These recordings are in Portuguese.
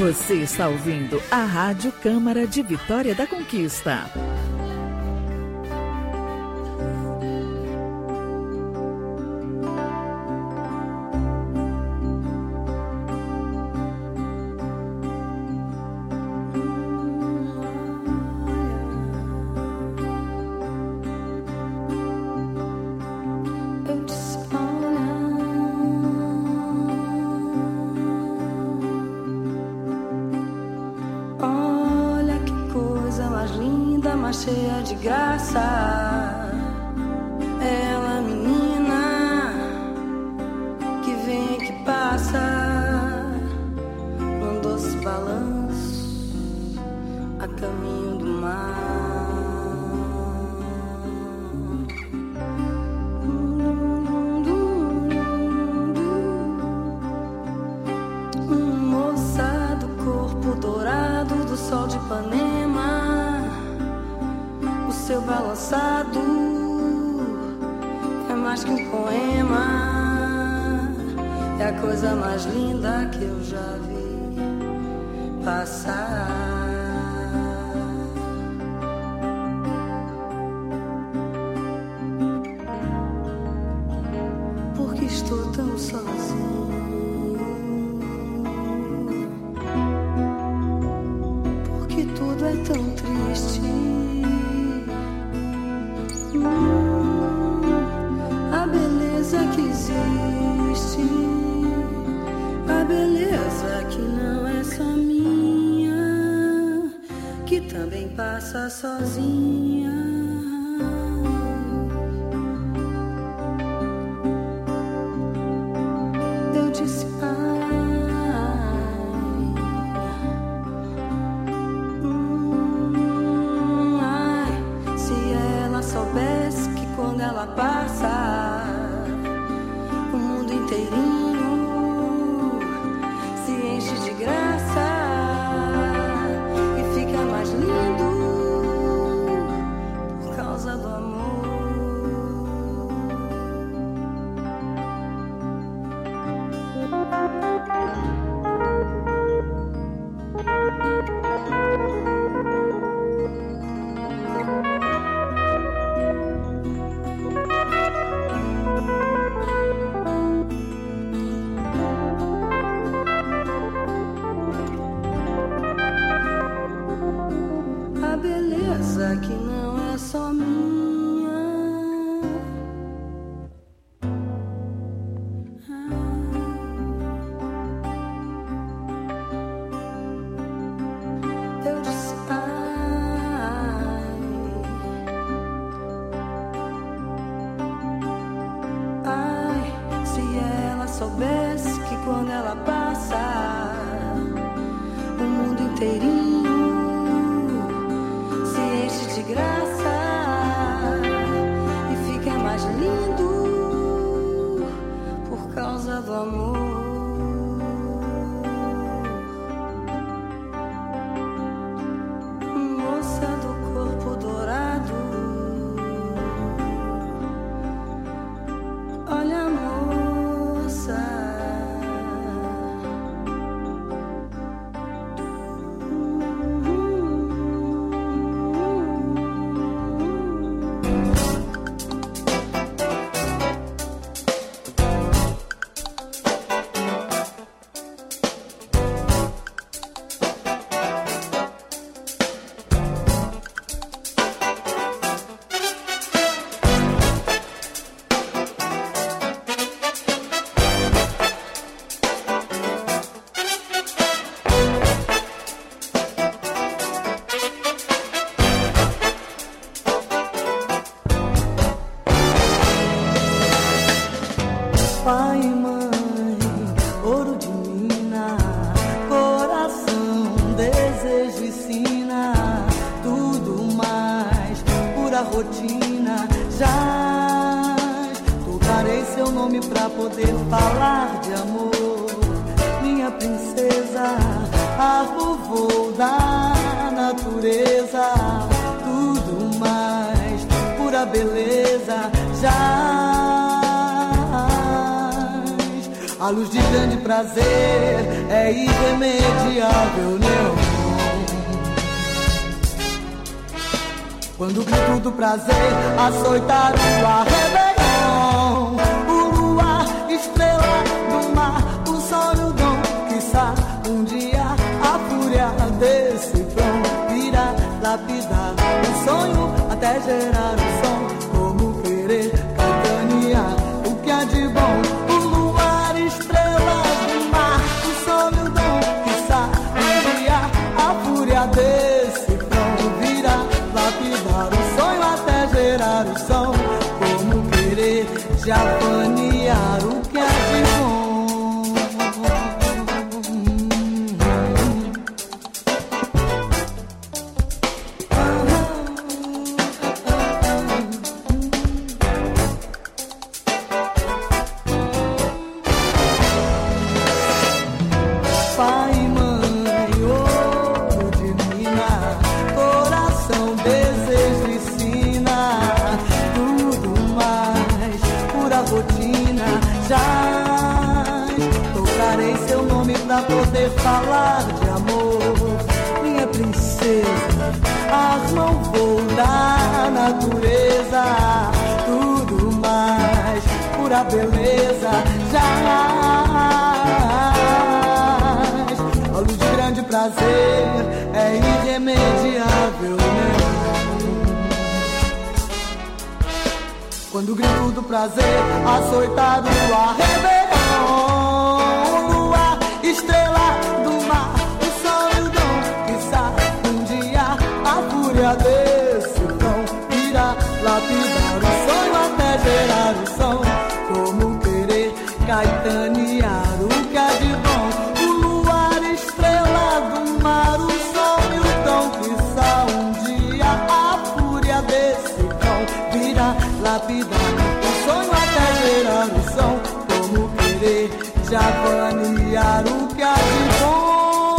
Você está ouvindo a Rádio Câmara de Vitória da Conquista. Cheia de graça, ela menina que vem que passa, num doce balanço a caminho do mar. Moça do corpo dourado do sol de Ipanema, seu balançado é mais que um poema, é a coisa mais linda que eu já vi passar. Porque estou tão sozinho, porque tudo é tão triste. A beleza que existe, a beleza que não é só minha, que também passa sozinha. Eu disse ai, se ela soubesse que quando ela passa, o mundo inteirinho se enche de graça e fica mais lindo por causa do amor. A beleza que não é só minha, eu disse ai, se ela soubesse que quando ela passa, o mundo inteirinho de graça e fica mais lindo por causa do amor. Moça do corpo dourado, olha moça, pai e mãe, ouro de mina, coração, desejo e sina, tudo mais, pura rotina, já tocarei seu nome pra poder falar de amor, minha princesa, arvo da natureza, tudo mais, pura beleza, já A luz de grande prazer é irremediável, neon. Quando o grito do prazer açoitar o arrebeião, o luar, estrela do mar, o sol e o dom, quiçá um dia a fúria desse front virá lapidar o sonho até gerar o som. Como querer capitanear o que há de bom? O luar, estrela do mar, o sol e o dom, quiçá um dia a fúria desse front virá lapidar o sonho até gerar o som. Como querer japanear o que há de bom? Poder falar de amor, minha princesa, as mãos vou da natureza, tudo mais, pura beleza, jamais. A luz de grande prazer é irremediável, né? Quando o grito do prazer açoitado no arrebeião, estrela do mar, o sol e o dom, quiçá um dia a fúria desse tom irá lapidar o sonho até gerar o som. Como querer caetanear o que há de bom? O luar, estrela do mar, o sol e o dom, quiçá um dia a fúria desse tom virá lapidar o sonho até gerar o som. Como querer japanear o que há de bom?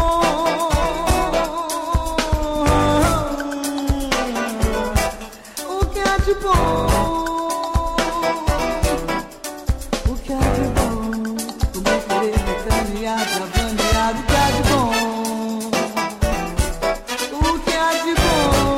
O que há de bom? O que há de bom? Como querer japanear, japanear o que há de bom? O que há de bom?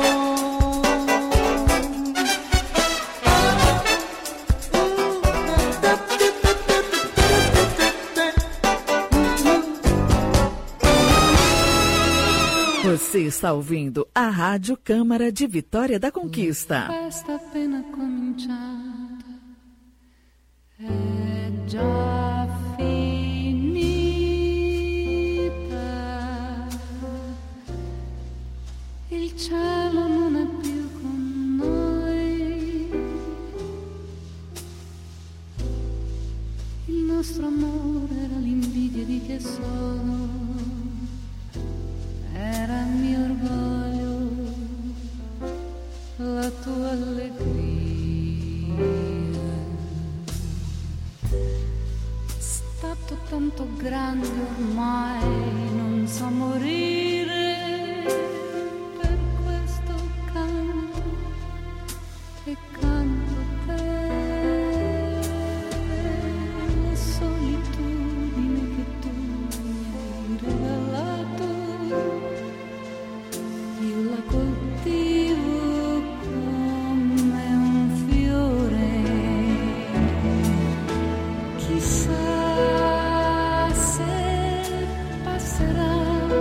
Você está ouvindo a Rádio Câmara de Vitória da Conquista. Questa appena cominciata è già finita. Il cielo non è più con noi. Il nostro amore era l'invidia di che sono. Era il mio orgoglio, la tua allegria. Stato tanto grande ormai, non so morire. Per questo canto e canto te. La solitudine che tu mi hai regalato, io la coltivo come un fiore. Chissà se passerà,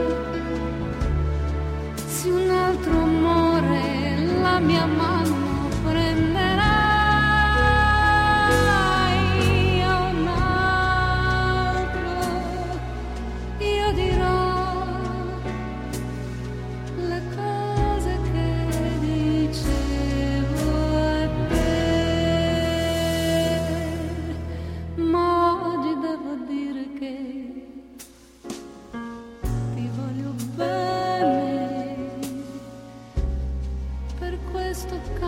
se un altro amore la mia mano prenderà. A un altro io dirò le cose che dicevo a te, ma oggi devo dire che ti voglio bene, per questo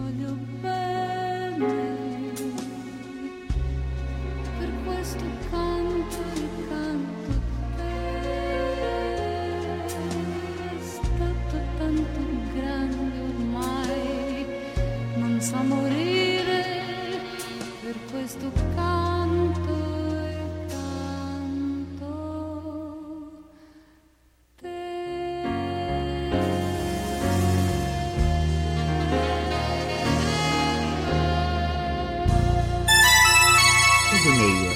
voglio bene, per questo canto e canto te. È stato tanto grande ormai, non sa morire, per questo canto e canto te. E meia.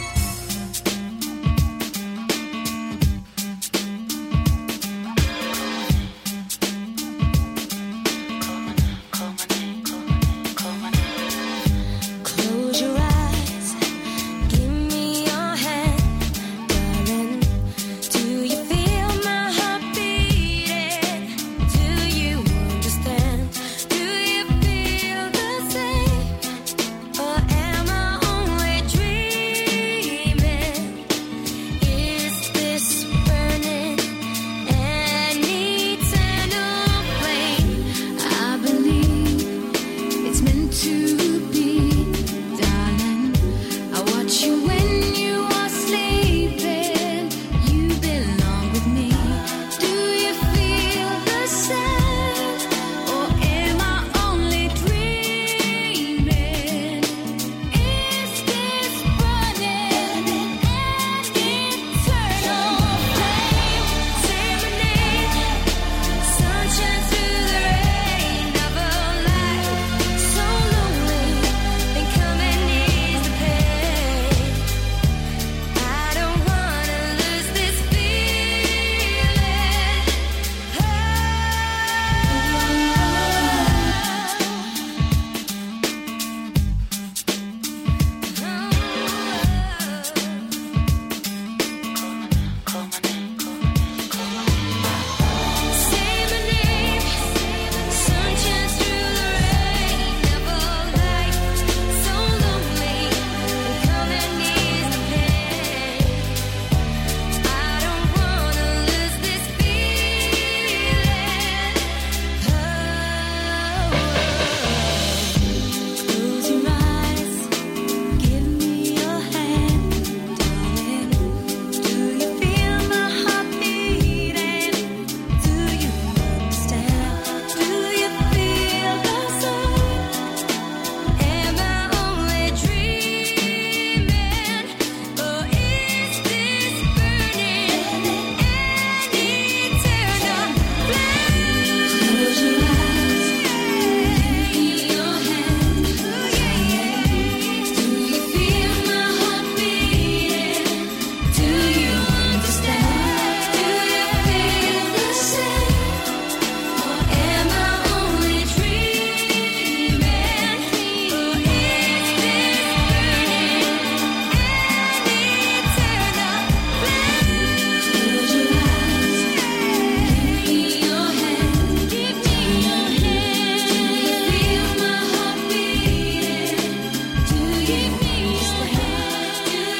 Close your eyes, give me your hand, darling. Do you feel my heart beating? Do you understand? Do you feel the same? Or am I only dreaming? Is this burning an eternal flame? I believe it's meant to be, darling. I watch you when you are sleeping. You belong with me. Do you feel the same? Or am I only dreaming? Is this burning an eternal flame? Say my name, sunshine through the rain of a life so lonely, and coming is the pain. I don't wanna lose this feeling. Say my name, sunshine through the rain of a life so lonely, and coming is the pain. I don't wanna lose this feeling. Close your eyes, give me your hand, darling. Do you feel my heart beating? Do you understand? Do you feel the same? Am I only dreaming? Or is this burning an eternal flame? Close your eyes, give me your hand. Do you feel my heart beating? Do you understand? Do you feel the same? Or am I only dreaming? Or is this burning an eternal flame? Close your eyes, give me your hand. Give me your hand. Do you feel my heart beating? Do you understand? Do you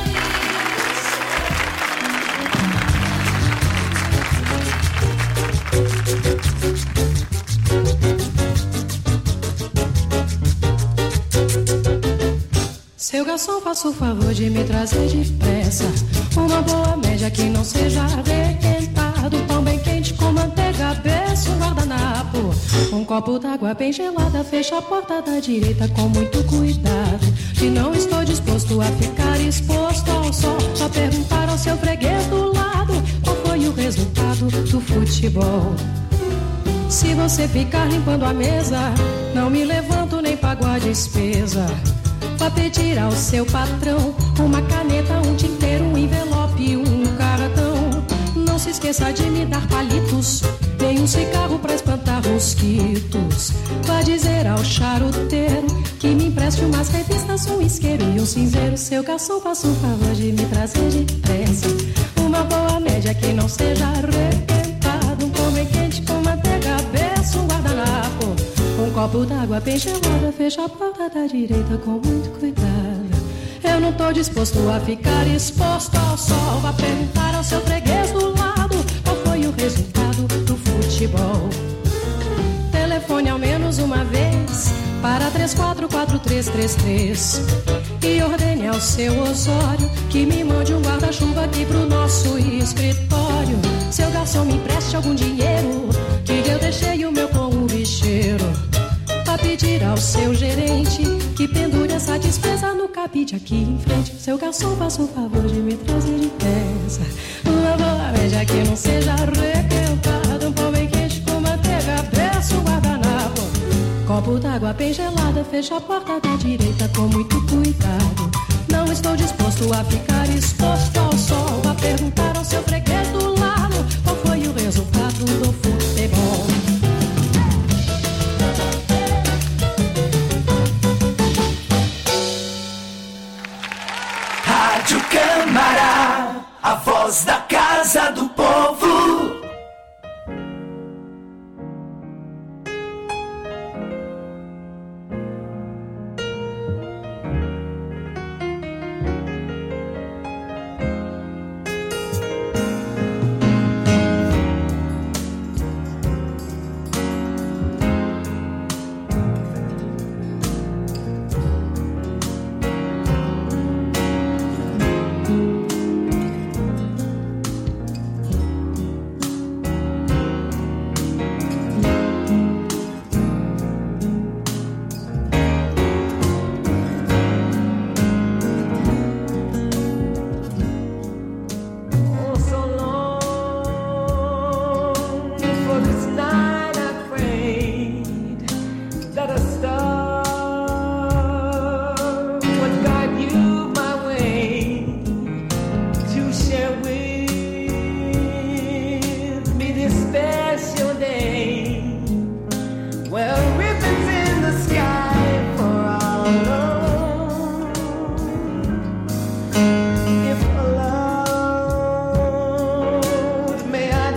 Seu garçom, faça o favor de me trazer depressa uma boa média que não seja requentado, pão bem quente com manteiga, berço, guardanapo, um copo d'água bem gelada. Fecha a porta da direita com muito cuidado, que não estou disposto a ficar exposto ao sol. Só perguntar ao seu freguês do lado qual foi o resultado do futebol. Se você ficar limpando a mesa, não me levanto nem pago a despesa. Vá pedir ao seu patrão uma caneta, um tinteiro, um envelope, um cartão. Não se esqueça de me dar palitos, nem um cigarro pra espantar mosquitos. Vá dizer ao charuteiro que me empreste umas revistas, um isqueiro e um cinzeiro. Seu garçom, faça o favor de me trazer depressa uma boa média que não seja requentado, um pão bem quente com manteiga, berço, um guardanapo, um copo d'água bem gelada. Fecha a porta da direita com muito cuidado. Eu não tô disposto a ficar exposto ao sol. Vá perguntar ao seu freguês do lado qual foi o resultado do futebol. Telefone ao menos uma vez 334333 e ordene ao seu Osório que me mande um guarda-chuva aqui pro nosso escritório. Seu garçom, me empreste algum dinheiro que eu deixei o meu com o bicheiro. A pedir ao seu gerente que pendure essa despesa no cabide aqui em frente. Seu garçom, faça o favor de me trazer depressa uma boa média que não seja arrebentada, um pão bem quente com manteiga, peço um guardanapo, copo d'água bem gelada, fecha a porta da direita com muito cuidado. Não estou disposto a ficar exposto ao sol, a perguntar ao seu freguês do lado qual foi o resultado do futebol. Rádio Câmara, a voz da Casa do Povo.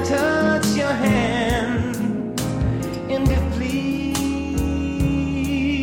And please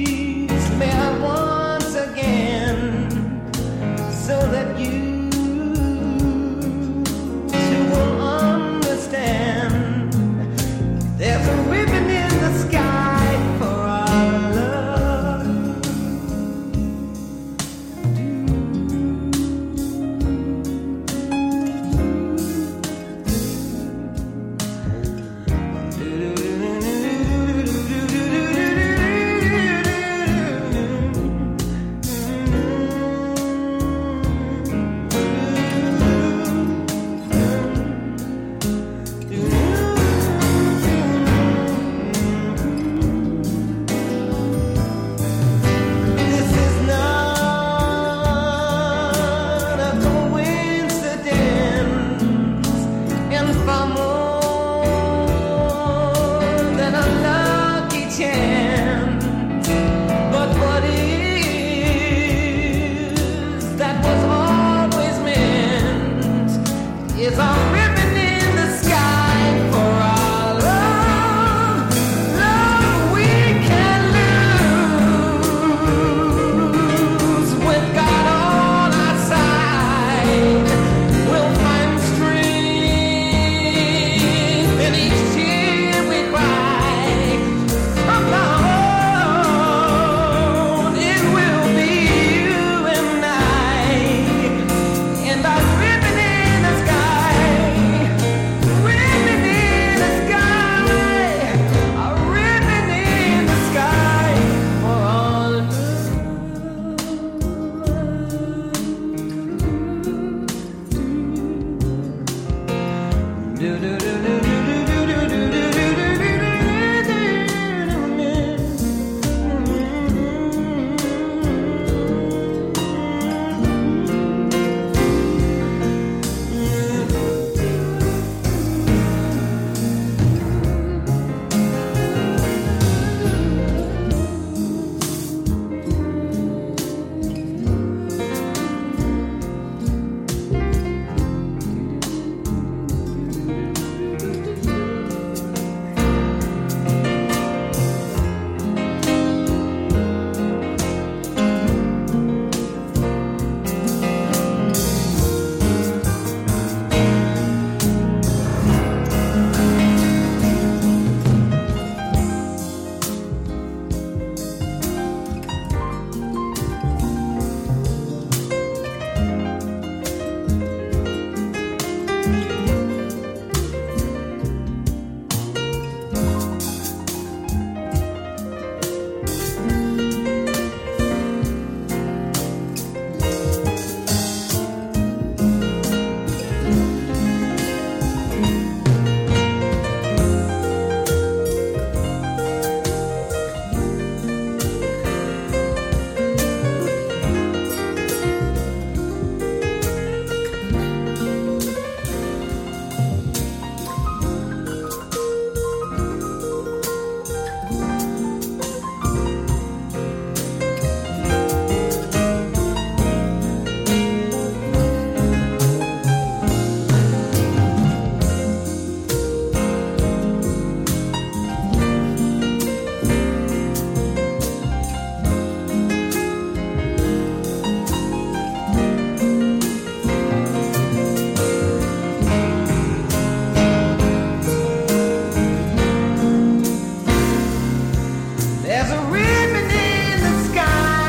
There's a ribbon in the sky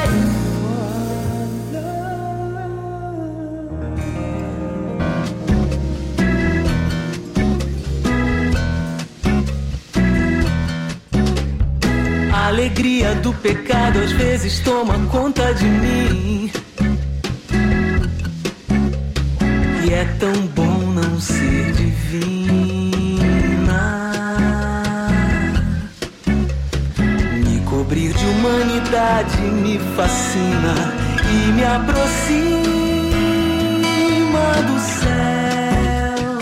A alegria do pecado às vezes toma conta de mim. E é tão bom não ser divina. Me cobrir de humanidade me fascina e me aproxima do céu.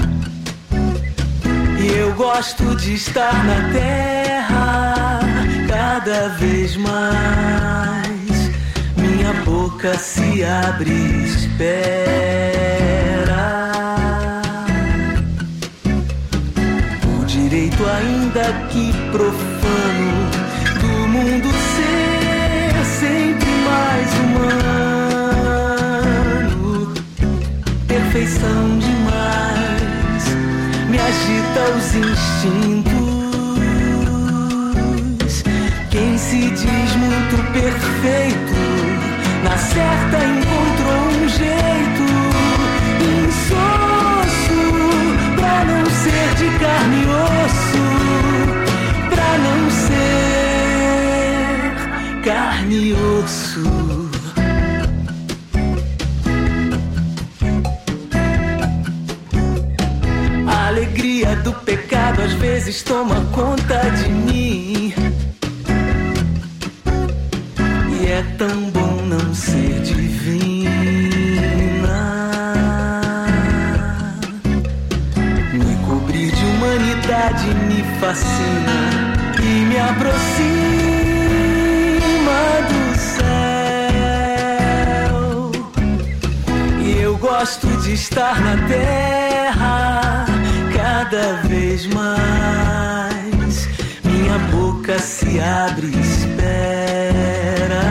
E eu gosto de estar na terra cada vez mais. Minha boca se abre e espera o direito, ainda que profano, do mundo ser sempre mais humano. Perfeição demais me agita os instintos. Quem se diz muito perfeito, na certa encontrou um jeito insosso pra não ser de carne e osso, pra não ser carne e osso. A alegria do pecado às vezes toma conta de mim. E é tão bom não ser divina. Me cobrir de humanidade me fascina e me aproxima do céu. E eu gosto de estar na terra cada vez mais. Minha boca se abre e espera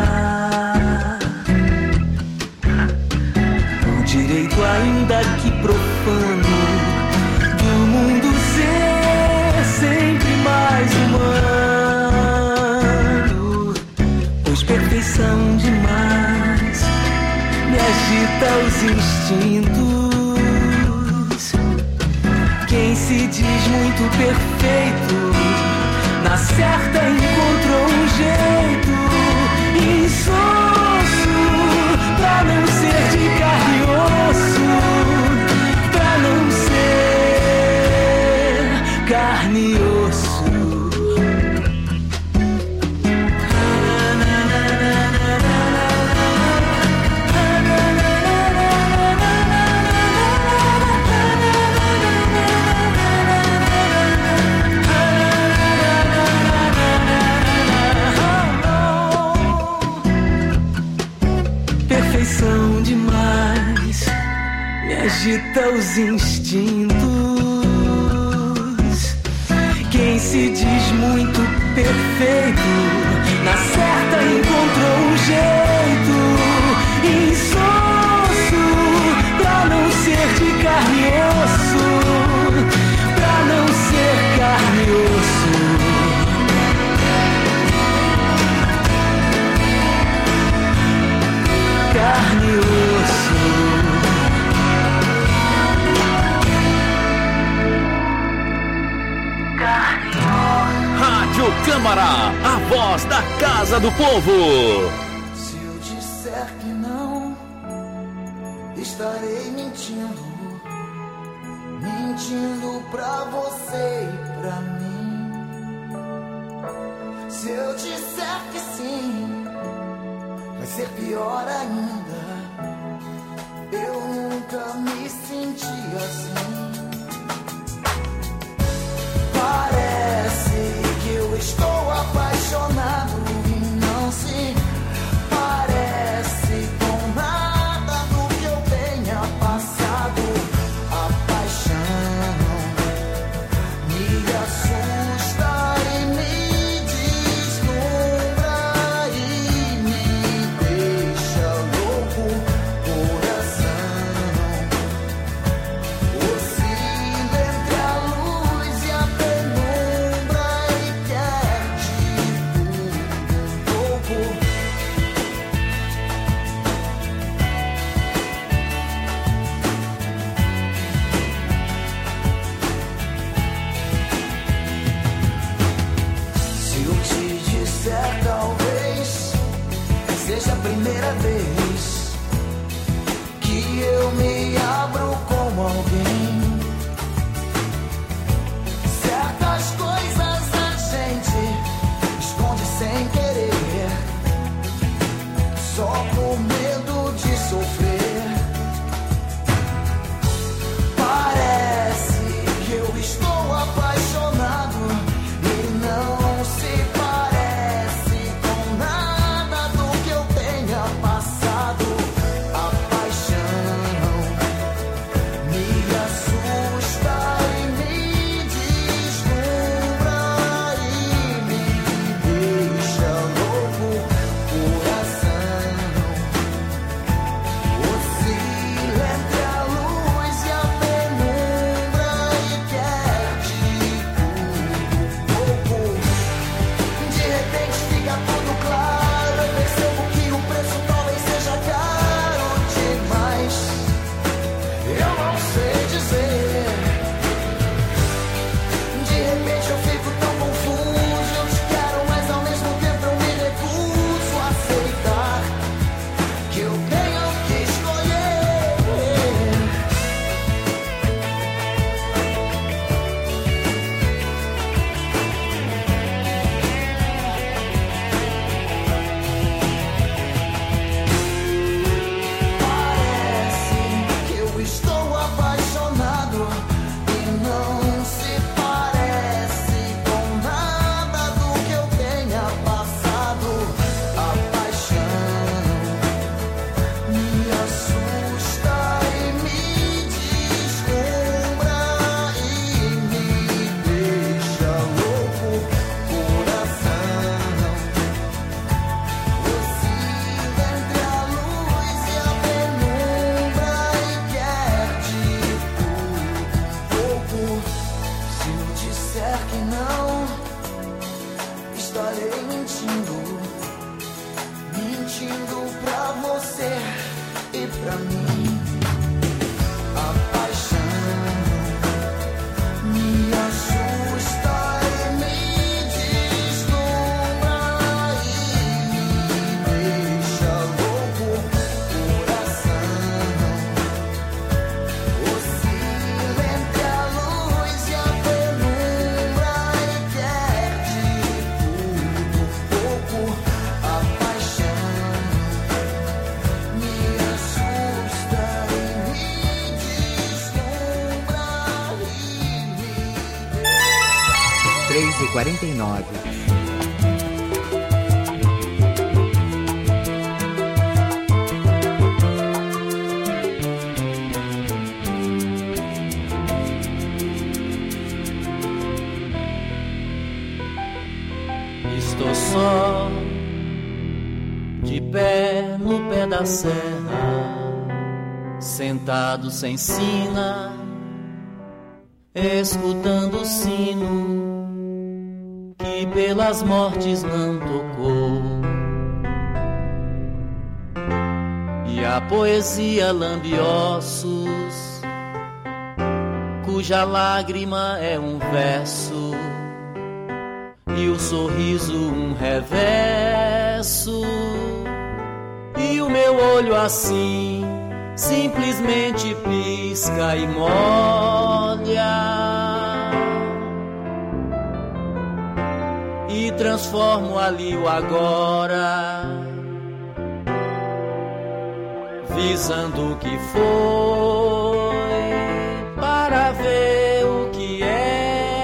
o direito, ainda que profano, do mundo ser sempre mais humano. Pois perfeição demais me agita os instintos. Quem se diz muito perfeito, na certa encontrou um jeito insosso pra não ser de carne e osso, pra não ser carne e osso. Perfeição demais me agita os instintos. Quem se diz muito perfeito, na certa encontrou um jeito insosso pra não ser de carne e osso, pra não ser carne e osso. Carne e osso. Carne e osso. Rádio Câmara, a voz da Casa do Povo. Se eu disser que não, estarei mentindo. Mentindo pra você e pra mim. Se eu disser que sim, vai ser pior ainda. Eu nunca me senti assim. Parece que eu estou apaixonado e não se parece com nada do que eu tenha passado. A paixão me assusta e me deslumbra e me deixa louco, coração. Oscila entre a luz e a penumbra e quer te primeira vez que eu me abro como alguém. Certas coisas a gente esconde sem querer, só por medo de sofrer. Parece que eu estou apaixonado e não se parece com nada do que eu tenha passado. A paixão me assusta e me deslumbra e me deixa louco. Coração oscila entre a luz e a penumbra e quer de tudo pouco. De repente fica tudo claro, eu percebo que o preço talvez seja caro demais. Eu não sei dizer. De repente eu fico tão confuso, eu te quero, mas ao mesmo tempo eu me recuso a aceitar que eu tenho que escolher. 3h49. Estou só, de pé no pé da serra, sentado sem sina, escutando o sino que pelas mortes não tocou, e a poesia lambe ossos, cuja lágrima é um verso e o sorriso um reverso, e o meu olho assim simplesmente pisca e molha, e transformo ali o agora, visando o que foi, para ver o que é.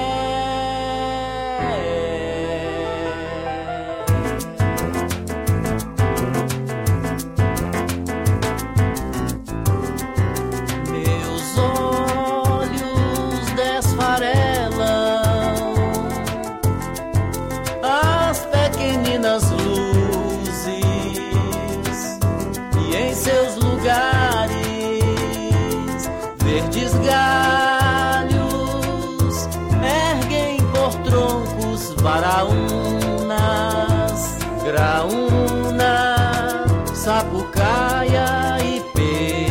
Verdes galhos erguem por troncos varaunas, graúna, sapucaia e pê,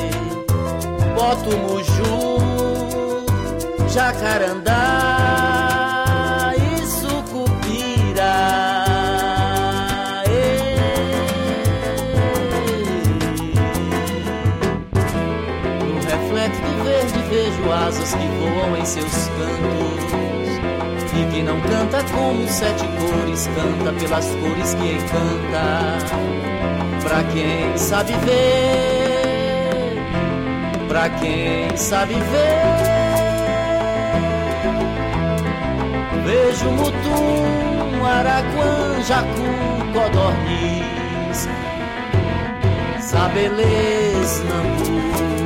boto-muju, jacarandá e sucupira. que voam em seus cantos. E quem não canta como 7 cores, canta pelas cores que encanta. Pra quem sabe ver, pra quem sabe ver. Vejo Mutum, Araquã, Jacu, Codorniz, Sabelês, Nambu,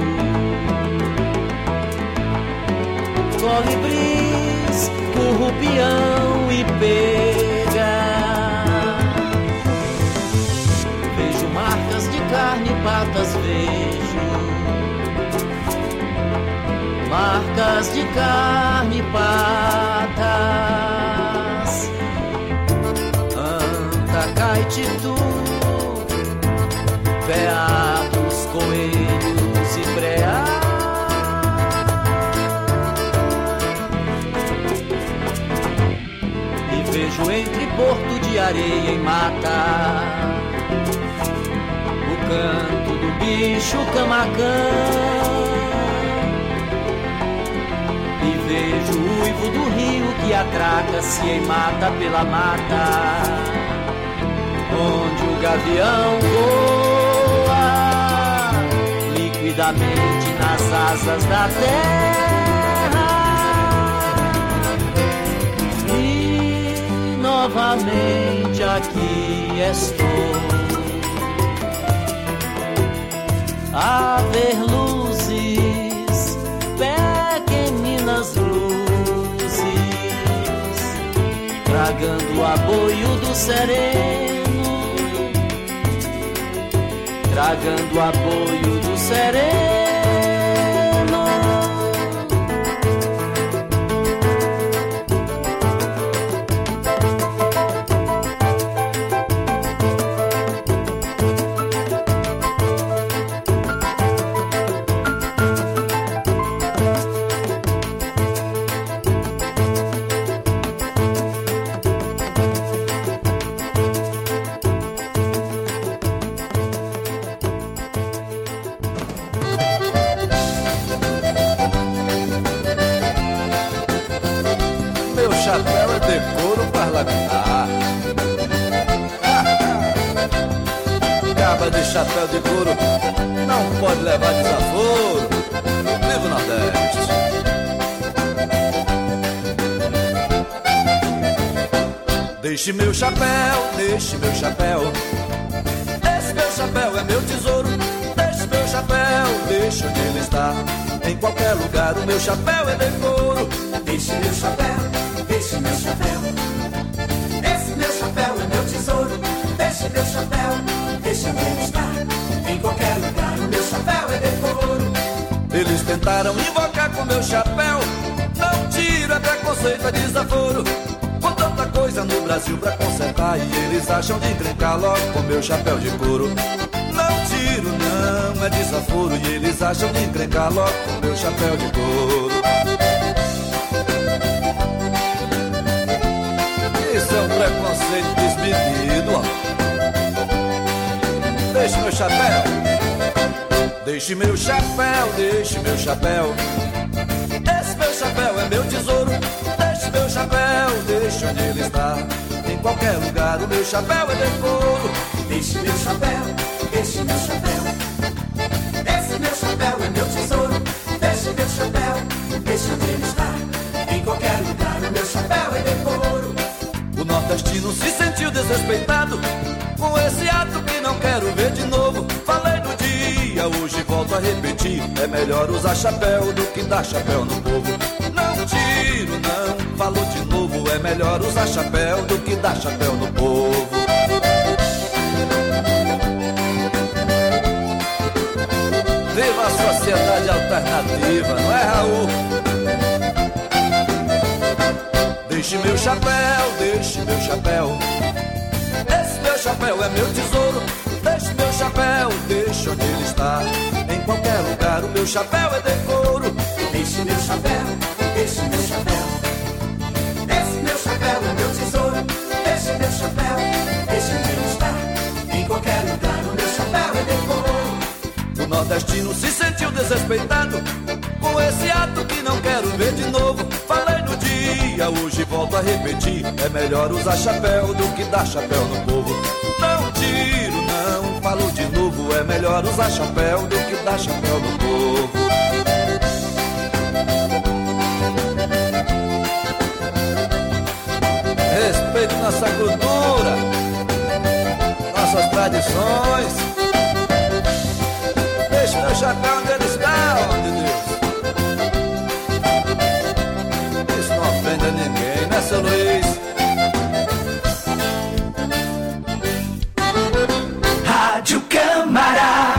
colibris, currupião e pega. Vejo marcas de carne e patas, vejo marcas de carne e patas. Anta, caititu, veados, coelhos e preá. E vejo entre porto de areia e mata o canto do bicho camacã. E vejo o uivo do rio que atraca-se em mata pela mata, onde o gavião voa liquidamente nas asas da terra. E novamente aqui estou a ver luzes, pequeninas luzes, tragando o aboio do sereno, tragando o aboio do sereno. Chapéu é decoro parlamentar. Caba de chapéu de couro não pode levar desaforo. Viva o Nordeste. Deixe meu chapéu, deixe meu chapéu. Esse meu chapéu é meu tesouro. Deixe meu chapéu, deixe onde ele está. Em qualquer lugar o meu chapéu é decoro. Deixe meu chapéu, deixe meu chapéu. Esse meu chapéu é meu tesouro. Deixe meu chapéu, deixe onde ele está. Em qualquer lugar o meu chapéu é decoro. Eles tentaram invocar com meu chapéu. Não tiro, é preconceito, é desaforo. Com tanta coisa no Brasil pra consertar, e eles acham de encrencar logo com meu chapéu de couro. Não tiro, não, é desaforo, e eles acham de encrencar logo com meu chapéu de couro. Isso é um preconceito desmedido, ó. Deixe meu chapéu, deixe meu chapéu, deixe meu chapéu. Esse meu chapéu é meu tesouro. Deixe meu chapéu, deixe onde ele está. Em qualquer lugar o meu chapéu é decoro. Deixe meu chapéu, deixe meu chapéu. Esse meu chapéu é meu tesouro. Deixe meu chapéu, deixe onde ele está. Em qualquer lugar o meu chapéu é decoro. O nordestino se sentiu desrespeitado com esse ato que não quero ver de novo. Falei no dia, hoje volto a repetir. É melhor usar chapéu do que dar chapéu no povo. Não tiro, não, falou de novo. É melhor usar chapéu do que dar chapéu no povo. Viva a sociedade alternativa, não é, Raul? Deixe meu chapéu, deixe meu chapéu. Esse meu chapéu é meu tesouro. Deixe meu chapéu, deixe onde ele está. Em qualquer lugar o meu chapéu é decoro. Deixe meu chapéu, deixe meu chapéu. Esse meu chapéu é meu tesouro. Deixe meu chapéu, deixe onde ele está. Em qualquer lugar o meu chapéu é decoro. O nordestino se sentiu desrespeitado com com esse ato que não quero ver de novo. Falei no dia, hoje volto a repetir. É melhor usar chapéu do que dar chapéu no povo. Não tiro, não, falo de novo. É melhor usar chapéu do que dar chapéu no povo. Respeite nossa cultura, nossas tradições. Deixe meu chapéu onde ele está, onde Deus. Isso não ofende ninguém, né, seu Luiz? Rádio Câmara.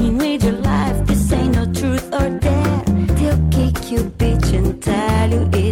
You bitch and tell you it